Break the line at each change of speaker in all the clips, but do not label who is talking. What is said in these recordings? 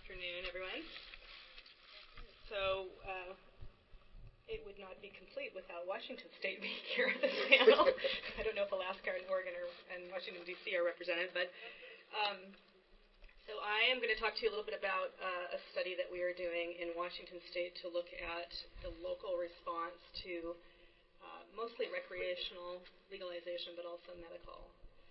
afternoon, everyone. So it would not be complete without Washington State being here at this panel. I don't know if Alaska and Oregon and Washington, D.C. are represented, but so I am going to talk to you a little bit about a study that we are doing in Washington State to look at the local response to mostly recreational legalization, but also medical.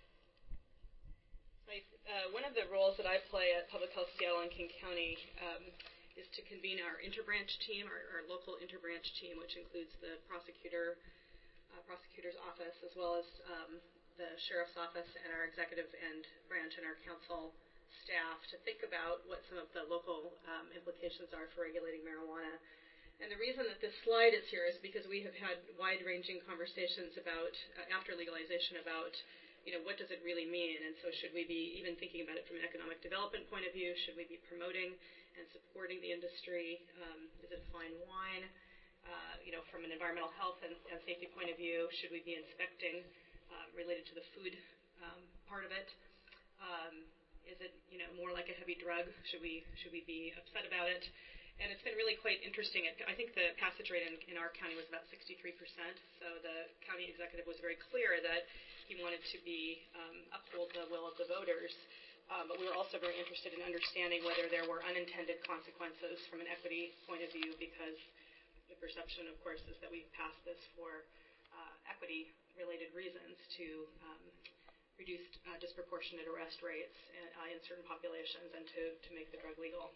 One of the roles that I play at Public Health Seattle and King County is to convene our interbranch team, our local interbranch team, which includes the prosecutor's office, as well as the sheriff's office and our executive and branch and our council staff, to think about what some of the local implications are for regulating marijuana. And the reason that this slide is here is because we have had wide-ranging conversations about, after legalization, about what does it really mean? And so should we be even thinking about it from an economic development point of view? Should we be promoting and supporting the industry? Is it fine wine? From an environmental health and safety point of view, should we be inspecting related to the food part of it? Is it more like a heavy drug? Should we be upset about it? And it's been really quite interesting. I think the passage rate in our county was about 63%. So the county executive was very clear that he wanted to uphold the will of the voters. But we were also very interested in understanding whether there were unintended consequences from an equity point of view, because the perception, of course, is that we passed this for equity-related reasons to reduce disproportionate arrest rates in certain populations and to make the drug legal.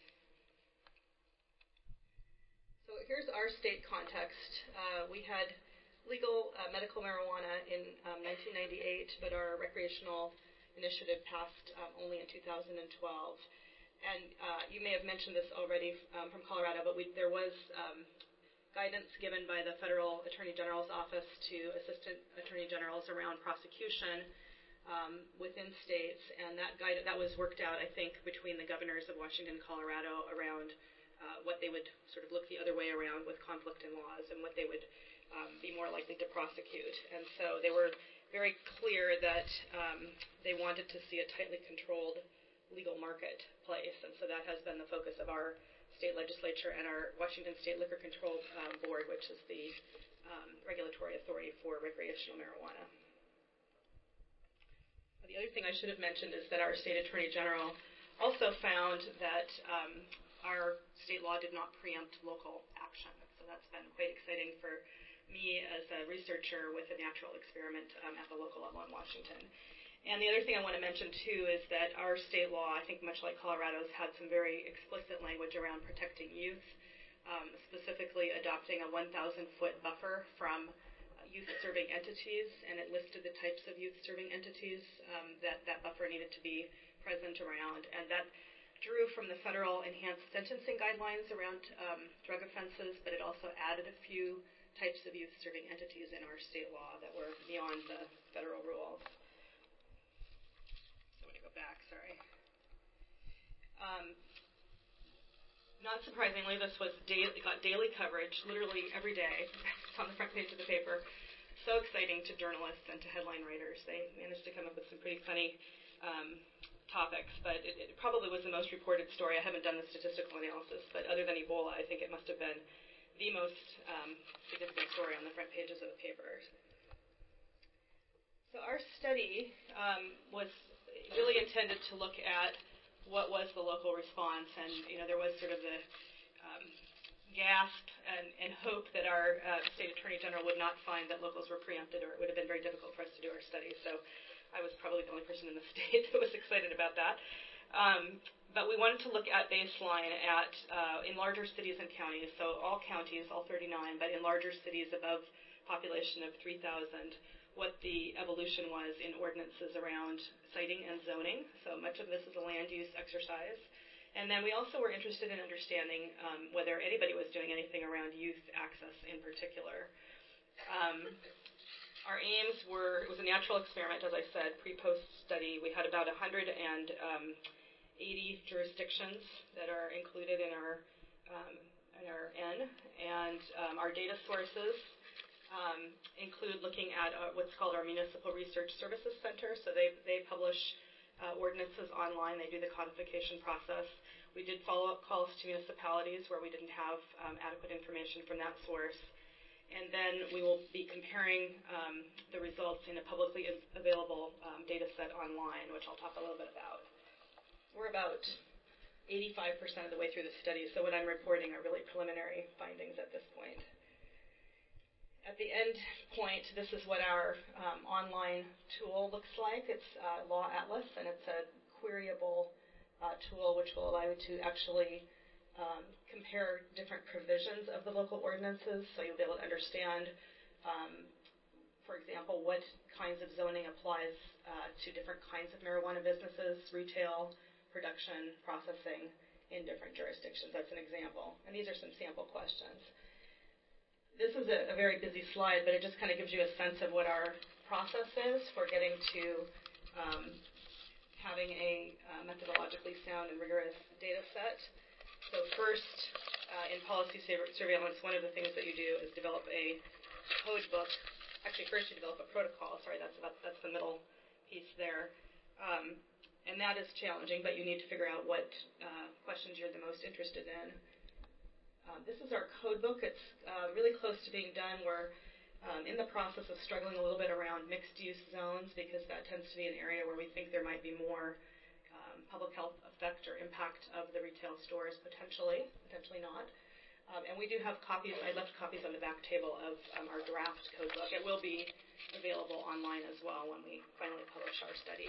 So here's our state context. We had legal medical marijuana in 1998, but our recreational initiative passed only in 2012. And you may have mentioned this already from Colorado, but there was guidance given by the Federal Attorney General's Office to Assistant Attorney Generals around prosecution within states, and that was worked out, I think, between the governors of Washington and Colorado around what they would sort of look the other way around with conflict in laws and what they would be more likely to prosecute. And so they were very clear that they wanted to see a tightly controlled legal marketplace, and so that has been the focus of our state legislature and our Washington State Liquor Control Board, which is the regulatory authority for recreational marijuana. The other thing I should have mentioned is that our state attorney general also found that our state law did not preempt local action. So that's been quite exciting for me as a researcher with a natural experiment at the local level in Washington. And the other thing I want to mention, too, is that our state law, I think much like Colorado's, had some very explicit language around protecting youth, specifically adopting a 1,000-foot buffer from youth-serving entities, and it listed the types of youth-serving entities that buffer needed to be present around. And that drew from the federal enhanced sentencing guidelines around drug offenses, but it also added a few types of youth-serving entities in our state law that were beyond the federal rules. So I'm going to go back, sorry. Not surprisingly, this got daily coverage, literally every day. It's on the front page of the paper. So exciting to journalists and to headline writers. They managed to come up with some pretty funny topics, but it probably was the most reported story. I haven't done the statistical analysis, but other than Ebola, I think it must have been the most significant story on the front pages of the papers. So our study was really intended to look at what was the local response, and there was sort of the gasp and hope that our state attorney general would not find that locals were preempted, or it would have been very difficult for us to do our study. So I was probably the only person in the state that was excited about that. But we wanted to look at baseline in larger cities and counties, so all counties, all 39, but in larger cities above population of 3,000, what the evolution was in ordinances around siting and zoning. So much of this is a land use exercise. And then we also were interested in understanding whether anybody was doing anything around youth access in particular. Our aims were, it was a natural experiment, as I said, pre-post study. We had about 180 jurisdictions that are included in our N, and our data sources include looking at what's called our Municipal Research Services Center. So they publish ordinances online. They do the codification process. We did follow-up calls to municipalities where we didn't have adequate information from that source. And then we will be comparing the results in a publicly available data set online, which I'll talk a little bit about. We're about 85% of the way through the study, so what I'm reporting are really preliminary findings at this point. At the end point, this is what our online tool looks like. It's Law Atlas, and it's a queryable tool which will allow you to actually compare different provisions of the local ordinances, so you'll be able to understand, for example, what kinds of zoning applies to different kinds of marijuana businesses, retail, production, processing in different jurisdictions. That's an example. And these are some sample questions. This is a very busy slide, but it just kind of gives you a sense of what our process is for getting to having a methodologically sound and rigorous data set. So first, in policy surveillance, one of the things that you do is develop a code book. Actually, first you develop a protocol. Sorry, that's the middle piece there. And that is challenging, but you need to figure out what questions you're the most interested in. This is our code book. It's really close to being done. We're in the process of struggling a little bit around mixed-use zones because that tends to be an area where we think there might be more public health effect or impact of the retail stores, potentially not. And we do have copies. I left copies on the back table of our draft code book. It will be available online as well when we finally publish our study.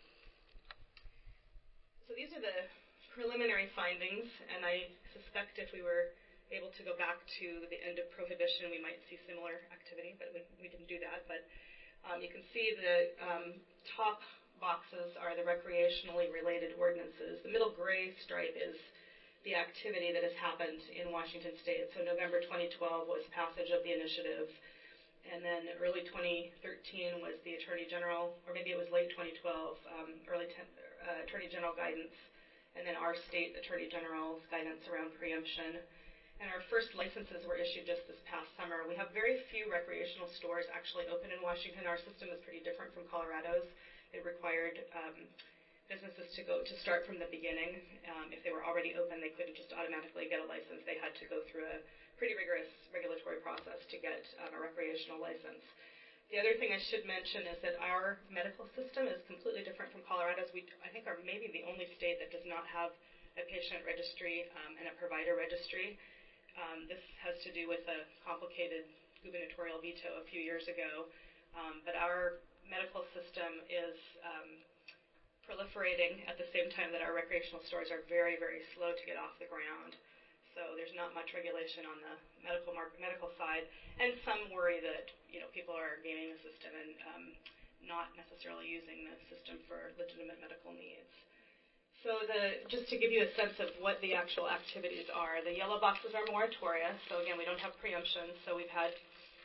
So these are the preliminary findings, and I suspect if we were able to go back to the end of Prohibition, we might see similar activity, but we didn't do that. But you can see the top boxes are the recreationally related ordinances. The middle gray stripe is the activity that has happened in Washington State. So November 2012 was passage of the initiative, and then early 2013 was the Attorney General, or maybe it was late 2012, Attorney General guidance, and then our state Attorney General's guidance around preemption. And our first licenses were issued just this past summer. We have very few recreational stores actually open in Washington. Our system is pretty different from Colorado's. It required businesses to start from the beginning. If they were already open, they couldn't just automatically get a license. They had to go through a pretty rigorous regulatory process to get a recreational license. The other thing I should mention is that our medical system is completely different from Colorado's. We, I think, are maybe the only state that does not have a patient registry and a provider registry. This has to do with a complicated gubernatorial veto a few years ago. But our medical system is proliferating at the same time that our recreational stores are very, very slow to get off the ground. So there's not much regulation on the medical side, and some worry that people are gaming the system and not necessarily using the system for legitimate medical needs. So just to give you a sense of what the actual activities are, the yellow boxes are moratoria. So again, we don't have preemption. So we've had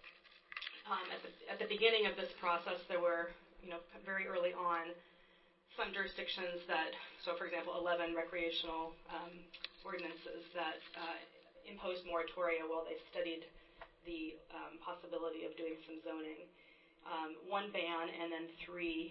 at the beginning of this process, there were very early on some jurisdictions that, so for example, 11 recreational ordinances that imposed moratoria while they studied the possibility of doing some zoning. One ban and then three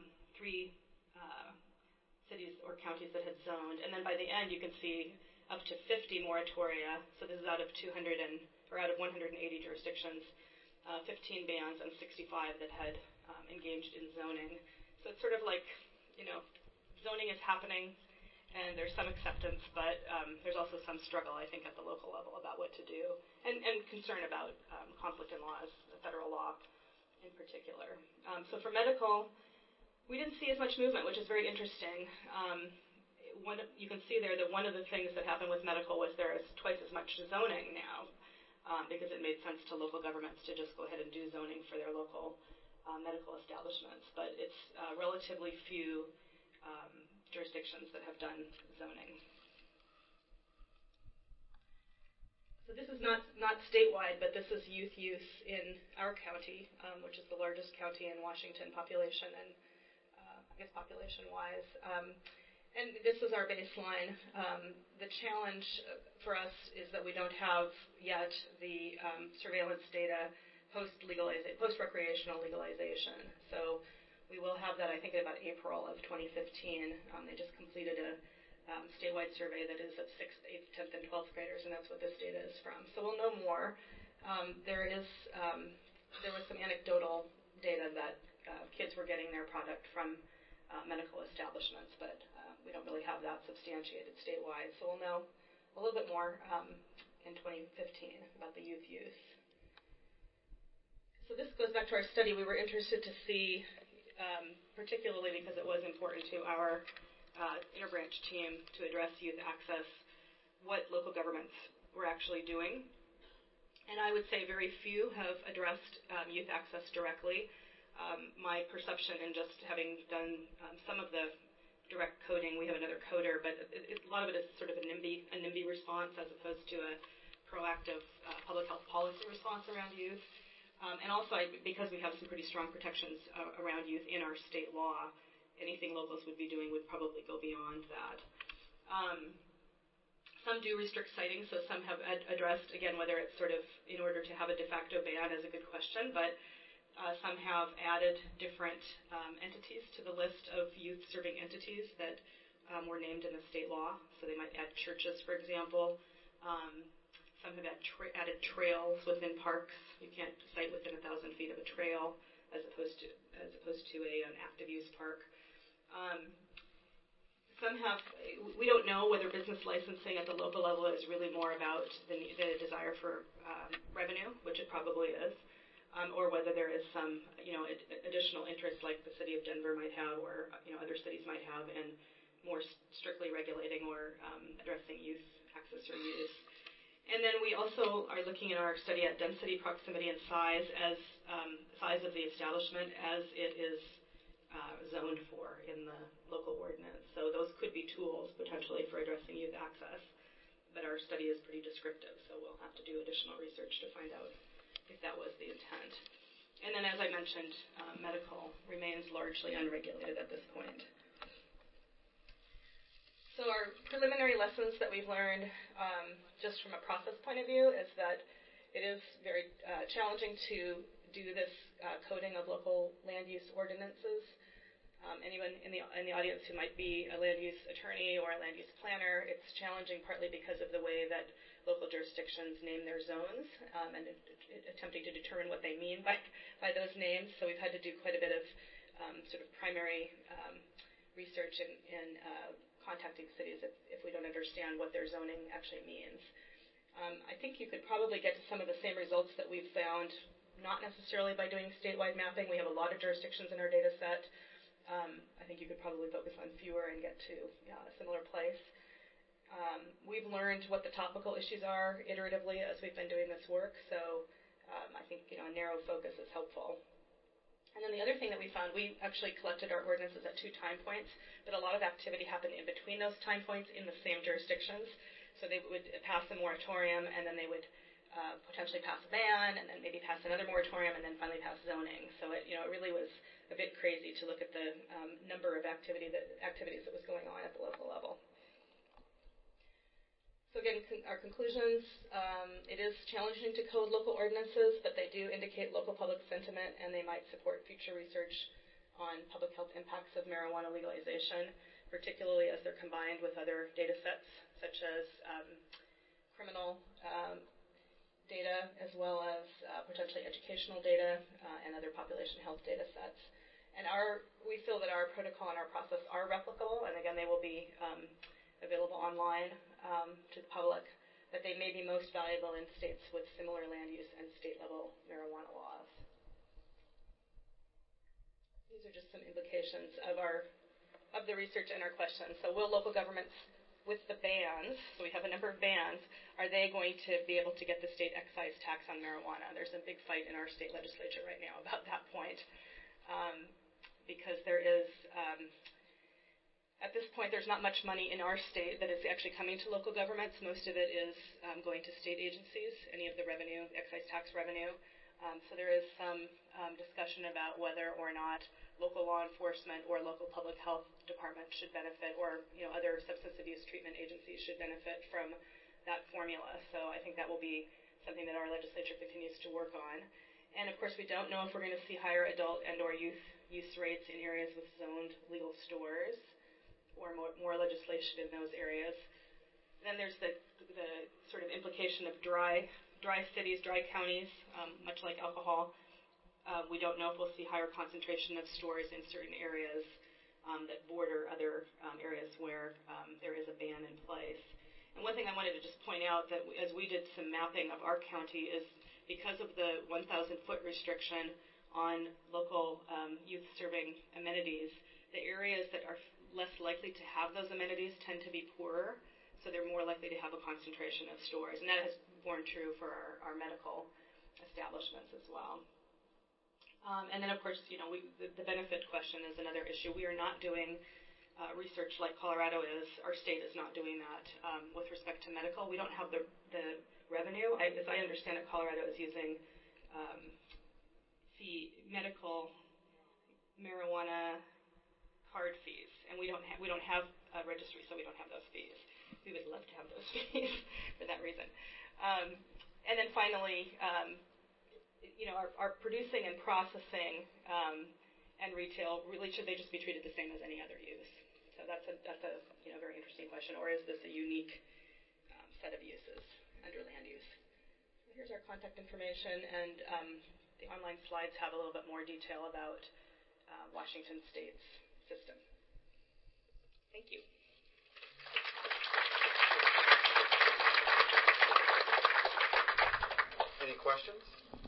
cities or counties that had zoned. And then by the end, you can see up to 50 moratoria. So this is out of 180 jurisdictions, 15 bans and 65 that had engaged in zoning. So it's sort of like, zoning is happening, and there's some acceptance, but there's also some struggle, I think, at the local level about what to do, and concern about conflict in laws, federal law in particular. So for medical, we didn't see as much movement, which is very interesting. You can see there that one of the things that happened with medical was there is twice as much zoning now, because it made sense to local governments to just go ahead and do zoning for their local medical establishments. But it's relatively few jurisdictions that have done zoning. So this is not statewide, but this is youth use in our county, which is the largest county in Washington population and I guess population-wise. And this is our baseline. The challenge for us is that we don't have yet the surveillance data post-recreational legalization. So we will have that, I think, in about April of 2015. They just completed a statewide survey that is of 6th, 8th, 10th, and 12th graders, and that's what this data is from. So we'll know more. There was some anecdotal data that kids were getting their product from medical establishments, but we don't really have that substantiated statewide. So we'll know a little bit more in 2015 about the youth use. So this goes back to our study. We were interested to see, particularly because it was important to our interbranch team to address youth access, what local governments were actually doing. And I would say very few have addressed youth access directly. My perception, and just having done some of the direct coding, we have another coder, but a lot of it is sort of a NIMBY response as opposed to a proactive public health policy response around youth. And also, because we have some pretty strong protections around youth in our state law, anything locals would be doing would probably go beyond that. Some do restrict citing, so some have addressed, again, whether it's sort of in order to have a de facto ban is a good question, but some have added different entities to the list of youth-serving entities that were named in the state law. So they might add churches, for example. Some have added trails within parks. You can't cite within 1,000 feet of a trail as opposed to an active use park. We don't know whether business licensing at the local level is really more about the desire for revenue, which it probably is, or whether there is some, additional interest like the city of Denver might have, or other cities might have, in more strictly regulating or addressing youth access or use. And then we also are looking in our study at density, proximity, and size as size of the establishment as it is zoned for in the local ordinance. So those could be tools potentially for addressing youth access, but our study is pretty descriptive, so we'll have to do additional research to find out if that was the intent. And then, as I mentioned, medical remains largely unregulated at this point. So our preliminary lessons that we've learned, just from a process point of view, is that it is very challenging to do this coding of local land use ordinances. Anyone in the audience who might be a land use attorney or a land use planner, it's challenging partly because of the way that local jurisdictions name their zones and attempting to determine what they mean by those names. So we've had to do quite a bit of sort of primary research in contacting cities if we don't understand what their zoning actually means. I think you could probably get to some of the same results that we've found, not necessarily by doing statewide mapping. We have a lot of jurisdictions in our data set. I think you could probably focus on fewer and get to a similar place. We've learned what the topical issues are iteratively as we've been doing this work, so I think a narrow focus is helpful. And then the other thing that we found, we actually collected our ordinances at 2 time points, but a lot of activity happened in between those time points in the same jurisdictions. So they would pass a moratorium, and then they would potentially pass a ban, and then maybe pass another moratorium, and then finally pass zoning. So it really was a bit crazy to look at the number of activities that was going on at the local level. So again, our conclusions, it is challenging to code local ordinances, but they do indicate local public sentiment, and they might support future research on public health impacts of marijuana legalization, particularly as they're combined with other data sets, such as criminal data, as well as potentially educational data and other population health data sets. And we feel that our protocol and our process are replicable, and again, they will be available online to the public, but they may be most valuable in states with similar land use and state-level marijuana laws. These are just some implications of the research and our questions. So will local governments, with the bans, so we have a number of bans, are they going to be able to get the state excise tax on marijuana? There's a big fight in our state legislature right now about that point, because there is, at this point, there's not much money in our state that is actually coming to local governments. Most of it is going to state agencies, any of the revenue, excise tax revenue. So there is some discussion about whether or not local law enforcement or local public health departments should benefit, or other substance abuse treatment agencies should benefit from that formula. So I think that will be something that our legislature continues to work on. And of course, we don't know if we're going to see higher adult and or youth use rates in areas with zoned legal stores, or more legislation in those areas. Then there's the sort of implication of dry cities, dry counties, much like alcohol. We don't know if we'll see higher concentration of stores in certain areas that border other areas where there is a ban in place. And one thing I wanted to just point out that as we did some mapping of our county is because of the 1,000-foot restriction on local youth-serving amenities, the areas that are less likely to have those amenities tend to be poorer, so they're more likely to have a concentration of stores. And that has borne true for our medical establishments as well. And then, of course, the benefit question is another issue. We are not doing research like Colorado is. Our state is not doing that with respect to medical. We don't have the revenue. As I understand it, Colorado is using medical marijuana card fees, and we don't have a registry, so we don't have those fees. We would love to have those fees for that reason. And then finally, our producing and processing and retail, really should they just be treated the same as any other use? So that's a very interesting question. Or is this a unique set of uses under land use? So here's our contact information, and the online slides have a little bit more detail about Washington State's system. Thank you.
Any questions?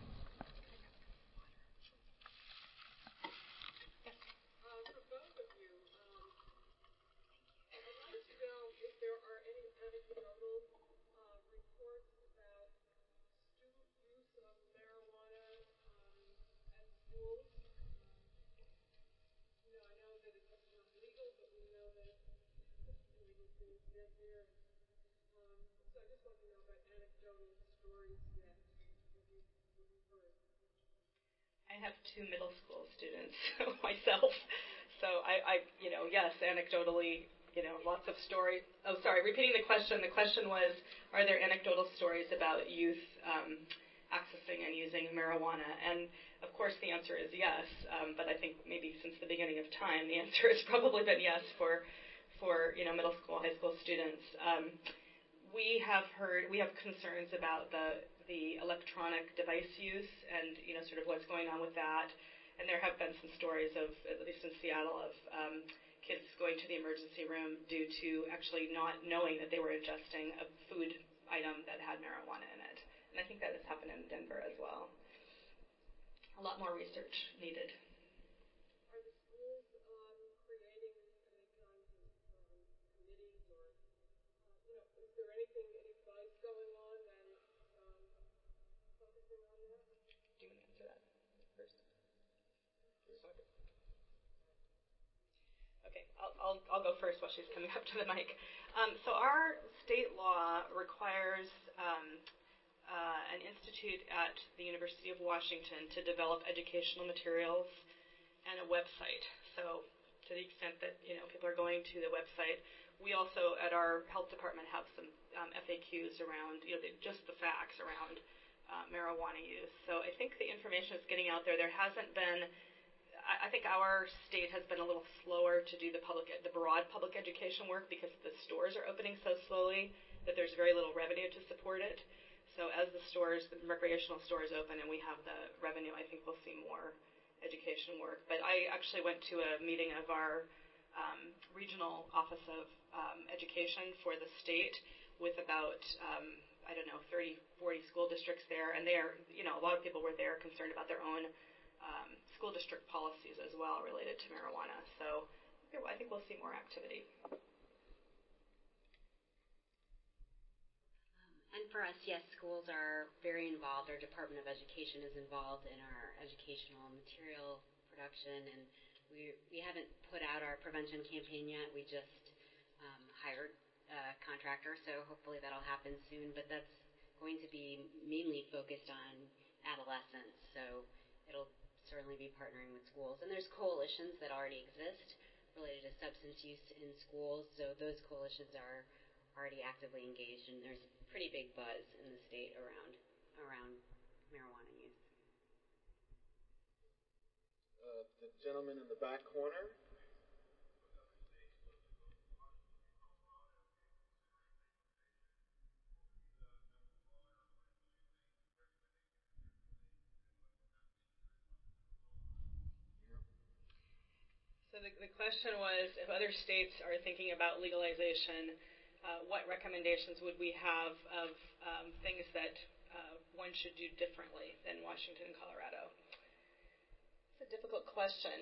I have 2 middle school students myself, so yes, anecdotally, lots of stories. Oh, sorry, repeating the question. The question was, are there anecdotal stories about youth accessing and using marijuana? And of course, the answer is yes. But I think maybe since the beginning of time, the answer has probably been yes for middle school, high school students. We have concerns about the electronic device use and sort of what's going on with that. And there have been some stories of, at least in Seattle, of kids going to the emergency room due to actually not knowing that they were ingesting a food item that had marijuana in it. And I think that has happened in Denver as well. A lot more research needed.
Are the schools creating any kinds of committees or, is there any buzz going on that is focusing on that?
Do you want to answer that first? Okay, I'll go first while she's coming up to the mic. So our state law requires an institute at the University of Washington to develop educational materials and a website. So to the extent that people are going to the website, we also at our health department have some FAQs around just the facts around marijuana use. So I think the information is getting out there. There hasn't been. I think our state has been a little slower to do the broad public education work because the stores are opening so slowly that there's very little revenue to support it. So as the recreational stores open and we have the revenue, I think we'll see more education work. But I actually went to a meeting of our regional office of education for the state with about 30, 40 school districts there, and they are, a lot of people were there concerned about their own school district policies as well related to marijuana. So I think we'll see more activity.
And for us, yes, schools are very involved. Our Department of Education is involved in our educational material production, and we haven't put out our prevention campaign yet. We just hired a contractor, so hopefully that'll happen soon. But that's going to be mainly focused on adolescents, so it'll certainly be partnering with schools. And there's coalitions that already exist related to substance use in schools, so those coalitions are already actively engaged, and there's a pretty big buzz in the state around marijuana use.
The gentleman in the back corner.
the question was, if other states are thinking about legalization, what recommendations would we have of things that one should do differently than Washington and Colorado? It's a difficult question.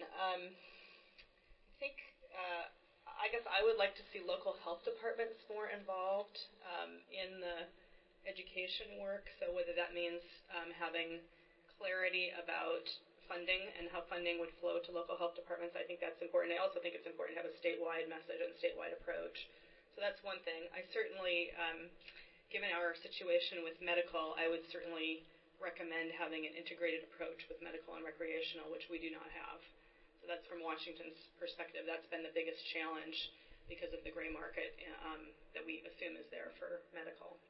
I guess I would like to see local health departments more involved in the education work. So whether that means having clarity about funding and how funding would flow to local health departments, I think that's important. I also think it's important to have a statewide message and statewide approach. So that's one thing. I certainly, given our situation with medical, I would certainly recommend having an integrated approach with medical and recreational, which we do not have. So that's from Washington's perspective. That's been the biggest challenge because of the gray market that we assume is there for medical.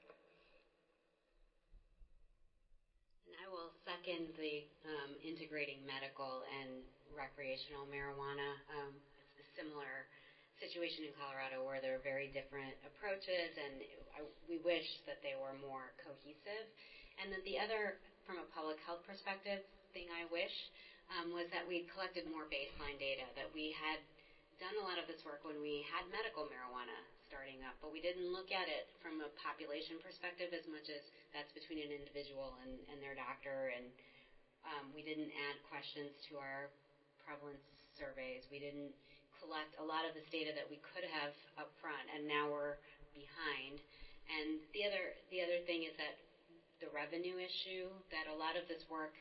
And I will second the integrating medical and recreational marijuana. It's a similar situation in Colorado where there are very different approaches, and we wish that they were more cohesive. And then the other, from a public health perspective, thing I wish was that we collected more baseline data, that we had done a lot of this work when we had medical marijuana starting up, but we didn't look at it from a population perspective as much as that's between an individual and their doctor, and we didn't add questions to our prevalence surveys. We didn't collect a lot of this data that we could have up front, and now we're behind. And the other thing is that the revenue issue, that a lot of this work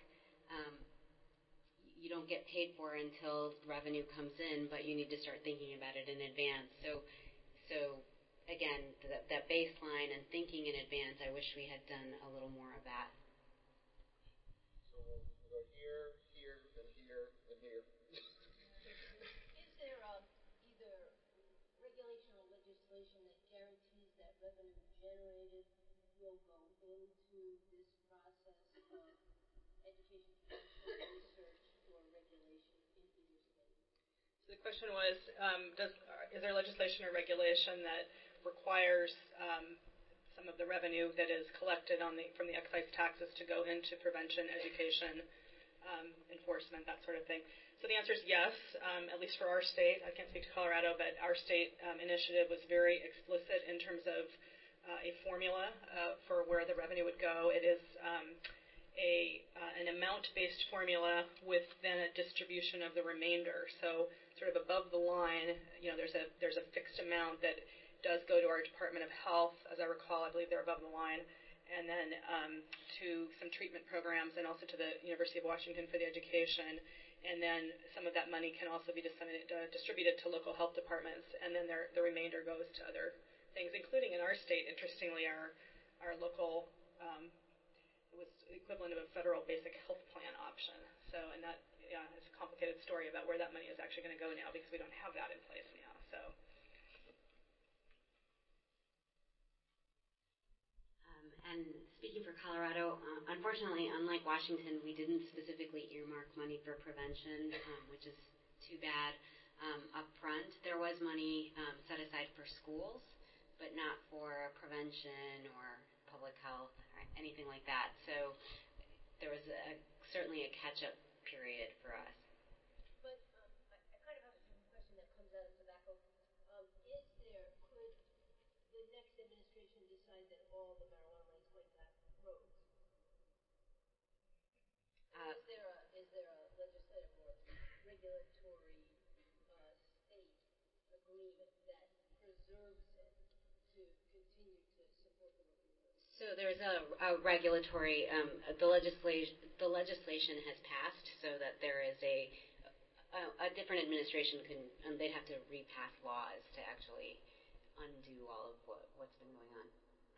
you don't get paid for until revenue comes in, but you need to start thinking about it in advance. So again, that baseline and thinking in advance, I wish we had done a little more of that.
So we'll go here, here, and here, and here.
Is there either regulation or legislation that guarantees that revenue generated will go into this process of education, prevention, research, or regulation in your state?
So the question was, is there legislation or regulation that requires some of the revenue that is collected from the excise taxes to go into prevention, education, enforcement, that sort of thing? So the answer is yes, at least for our state. I can't speak to Colorado, but our state initiative was very explicit in terms of a formula for where the revenue would go. It is an amount-based formula with then a distribution of the remainder. So sort of above the line, there's a fixed amount that does go to our Department of Health. As I recall, I believe they're above the line. And then to some treatment programs and also to the University of Washington for the education. And then some of that money can also be distributed to local health departments. And then the remainder goes to other things, including in our state, interestingly, our local it was the equivalent of a federal basic health plan option. So, and that is a complicated story about where that money is actually going to go now because we don't have that in place now. So.
And speaking for Colorado, unfortunately, unlike Washington, we didn't specifically earmark money for prevention, which is too bad. Up front, there was money set aside for schools, but not for prevention or public health or anything like that. So there was certainly a catch-up period for us.
But I kind of have a question that comes out of tobacco. Could the next administration decide that all the marijuana money is going back roads? Is there a legislative or regulatory state agreement that preserves it to continue to support the working roads?
So there's a regulatory, the legislation has passed so that there is a different administration they'd have to repass laws to actually undo all of what's been going on.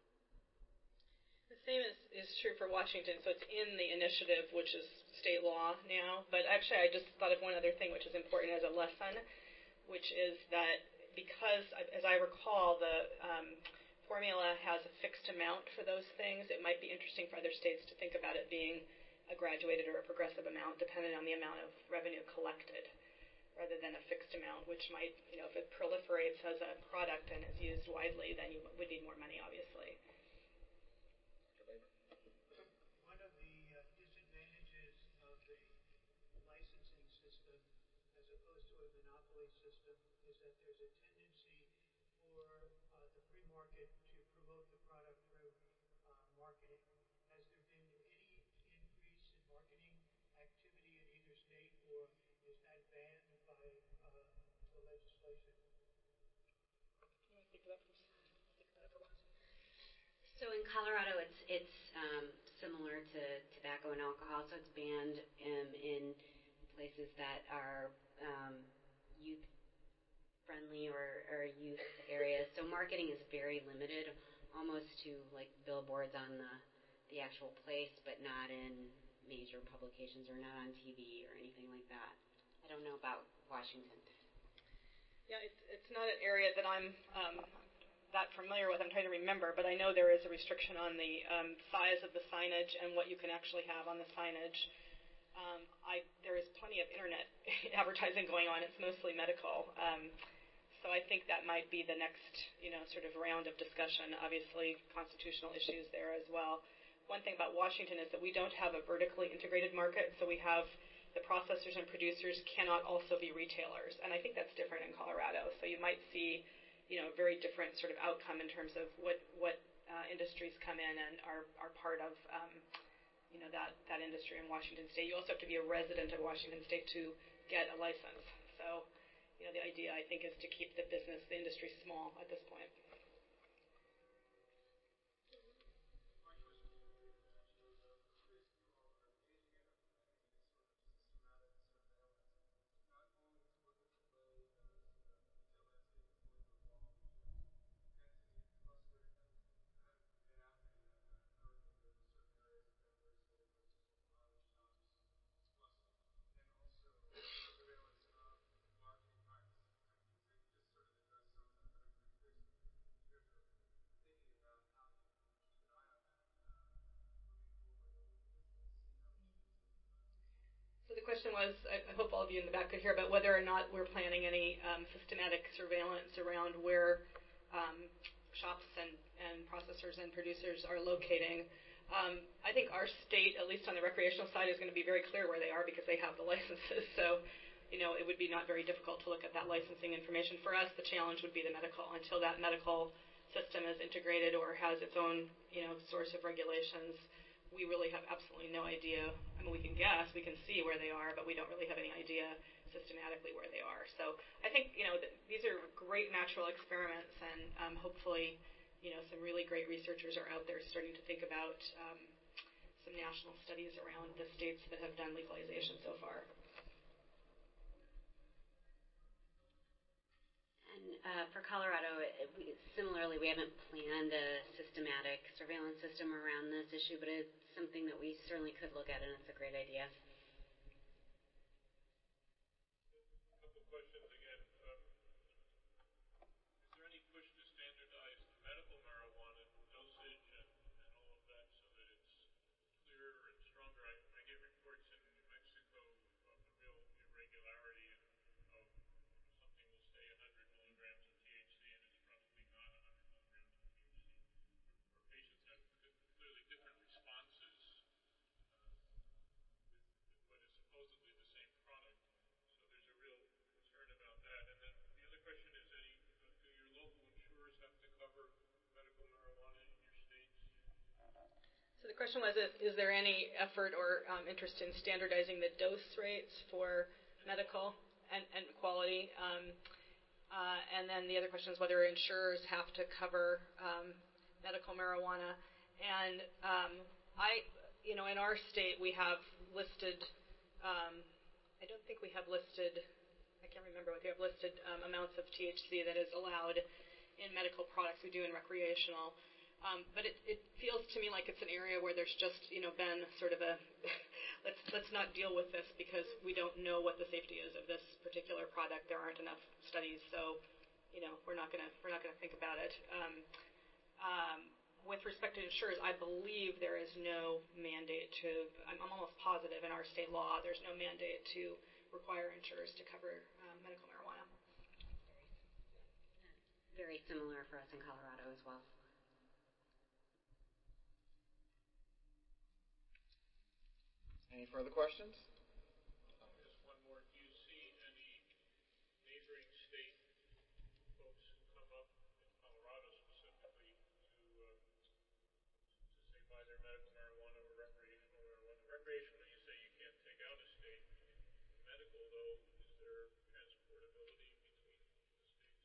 The same is true for Washington. So it's in the initiative, which is state law now. But actually, I just thought of one other thing, which is important as a lesson, which is that because, as I recall, the formula has a fixed amount for those things, it might be interesting for other states to think about it being a graduated or a progressive amount, depending on the amount of revenue collected, rather than a fixed amount, which might, if it proliferates as a product and is used widely, then you would need more money, obviously.
One of the disadvantages of the licensing system as opposed to a monopoly system is that there's a tendency for the free market to promote the product through marketing. Has there been any increase in marketing activity in either state, or is that banned by the legislation?
So in Colorado, it's similar to tobacco and alcohol. So it's banned in places that are youth friendly or youth areas. So marketing is very limited, almost to like billboards on the actual place, but not in major publications or not on TV or anything like that. I don't know about Washington.
Yeah, it's not an area that I'm that familiar with. I'm trying to remember, but I know there is a restriction on the size of the signage and what you can actually have on the signage. There is plenty of internet advertising going on. It's mostly medical. So I think that might be the next, sort of round of discussion. Obviously, constitutional issues there as well. One thing about Washington is that we don't have a vertically integrated market, so we have the processors and producers cannot also be retailers, and I think that's different in Colorado. So you might see a very different sort of outcome in terms of what industries come in and are part of that industry in Washington State. You also have to be a resident of Washington State to get a license. So the idea, I think, is to keep the industry small at this point. So the question was, I hope all of you in the back could hear, about whether or not we're planning any systematic surveillance around where shops and processors and producers are locating. I think our state, at least on the recreational side, is going to be very clear where they are because they have the licenses. So, it would be not very difficult to look at that licensing information. For us, the challenge would be the medical. Until that medical system is integrated or has its own, source of regulations, we really have absolutely no idea. I mean, we can guess, we can see where they are, but we don't really have any idea systematically where they are. So I think, these are great natural experiments, and hopefully, some really great researchers are out there starting to think about some national studies around the states that have done legalization so far.
And for Colorado, similarly, we haven't planned a systematic surveillance system around this issue, but it's something that we certainly could look at, and it's a great idea.
A couple questions again. Is there any push to standardize the medical marijuana dosage and all of that so that it's clearer and stronger? I get reports in New Mexico of a real irregularity of something will say 100 milligrams of THC and it's probably not 100 milligrams of THC. Or patients have clearly different responses with what is supposedly the same product. So there's a real concern about that. And then the other question is, do your local insurers have to cover medical marijuana in your states?
So the question was, is there any effort or interest in standardizing the dose rates for medical and quality? And then the other question is whether insurers have to cover medical marijuana. And in our state, we have listed, I don't think we have listed, I can't remember what they have listed, amounts of THC that is allowed in medical products. We do in recreational. But it feels to me like it's an area where there's just, been sort of a, let's not deal with this because we don't know what the safety is of this particular product. There aren't enough studies, so, we're not gonna think about it. With respect to insurers, I believe there is no mandate to, I'm almost positive in our state law, there's no mandate to require insurers to cover medical marijuana.
Very similar for us in Colorado as well.
Any further questions?
Just one more. Do you see any either medical marijuana or recreational marijuana. Recreational, you say you can't take out of state. Medical, though, is there transportability between the states?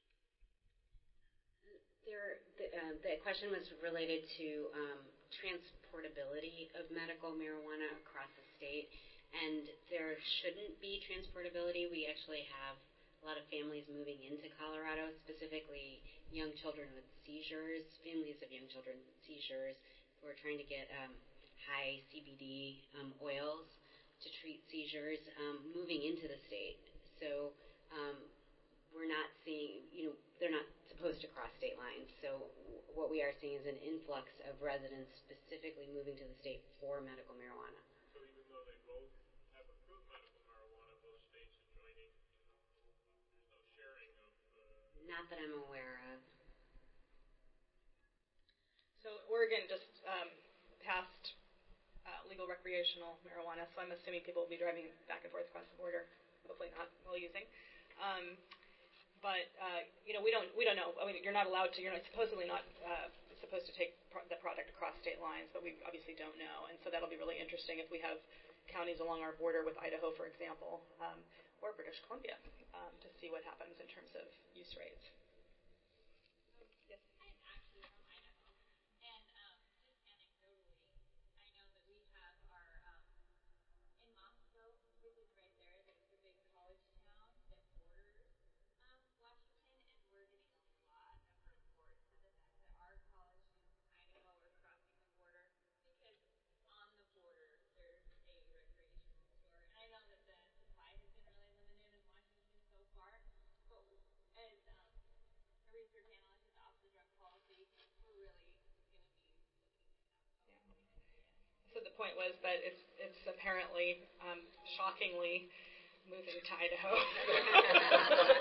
The question was related to transportability of medical marijuana across the state, and there shouldn't be transportability. We actually have a lot of families moving into Colorado, specifically young children with seizures, families of young children with seizures who are trying to get high CBD oils to treat seizures moving into the state. So we're not seeing, they're not supposed to cross state lines. So what we are seeing is an influx of residents specifically moving to the state for medical marijuana.
So even though they both have approved medical marijuana, both states are joining, there's no sharing of...
Not that I'm aware of.
So Oregon just passed legal recreational marijuana, so I'm assuming people will be driving back and forth across the border, hopefully not while using. But we don't know. I mean, you're not allowed to. You're not supposedly not supposed to take the product across state lines, but we obviously don't know. And so that'll be really interesting if we have counties along our border with Idaho, for example, or British Columbia, to see what happens in terms of use rates. Yes.
I'm actually from Idaho, and just anecdotally, I know that we have our in Moscow, which is right there, the big college town that borders Washington, and we're getting a lot of reports of the fact that our college students in Idaho are crossing the border because on the border there's a recreational store. And I know that the supply has been really limited in Washington so far, but as a research analyst with the Office of Drug Policy, we're really going to be looking at that.
Yeah. So the point was that it's apparently shockingly moving to Idaho.